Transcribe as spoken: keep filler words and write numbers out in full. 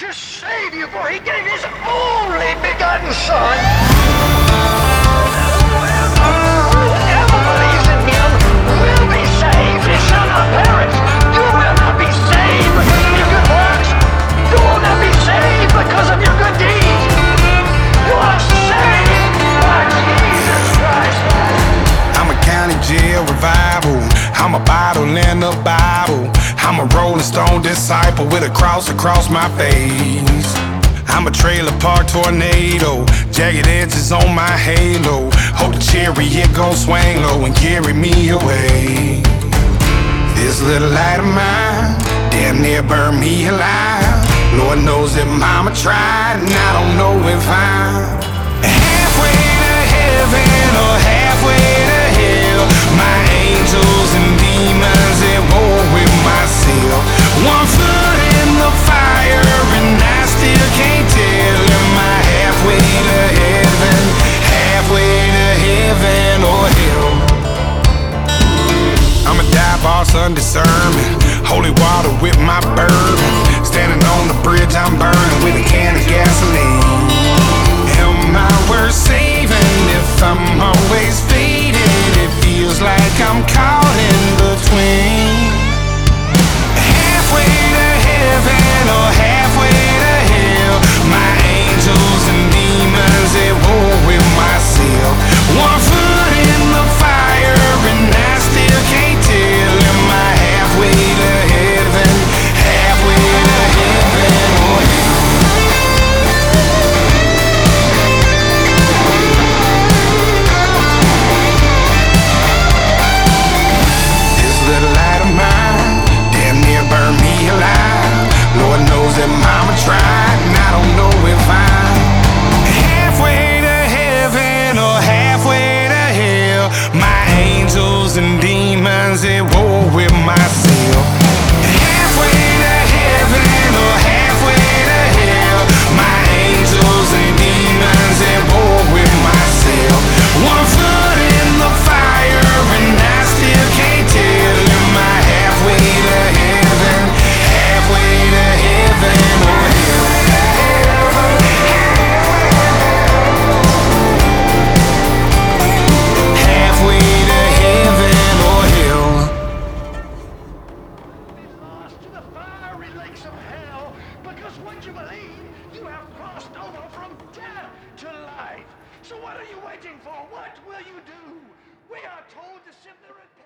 to save you, for he gave his only begotten Son. Whoever believes in him will be saved. He shall not perish. You will not be saved because of your good works. You will not be saved because of your good deeds. You are saved by Jesus Christ. I'm a county jail revival. I'm a bottle in the Bible. I'm a rolling stone disciple with a cross across my face. I'm a trailer park tornado, jagged edges on my halo. Hope the chariot gon' swing low and carry me away. This little light of mine damn near burned me alive. Lord knows that mama tried, and I don't know if I'm halfway to heaven or halfway to hell. My angels and demons at war with myself. One foot in the fire and I still can't tell. Am I halfway to heaven, halfway to heaven or hell? I'm a dive boss undiscernment, holy water with my bourbon. Standing on the bridge I'm burning with a can of gasoline. Am I worth saving if I'm always faded? It feels like I'm caught in between. Halfway to heaven or halfway to hell. My angels and demons at war with myself. One foot in the fire and I still can't tell. Am I halfway to heaven, halfway to heaven or hell? This little light of mine damn near burned me alive. Lord knows that mama tried, and I don't know if I'm halfway to heaven or halfway to hell. My angels and demons at war with myself. Halfway to heaven or halfway to hell. My angels and demons at war with myself. One foot in the fire and I still can't tell. Am I halfway to heaven, halfway to heaven or hell? Halfway to heaven or hell? Be lost to the fiery lakes of hell, because once you believe, you have crossed over from death to life. So what are you waiting for? What will you do? We are told to simply repent.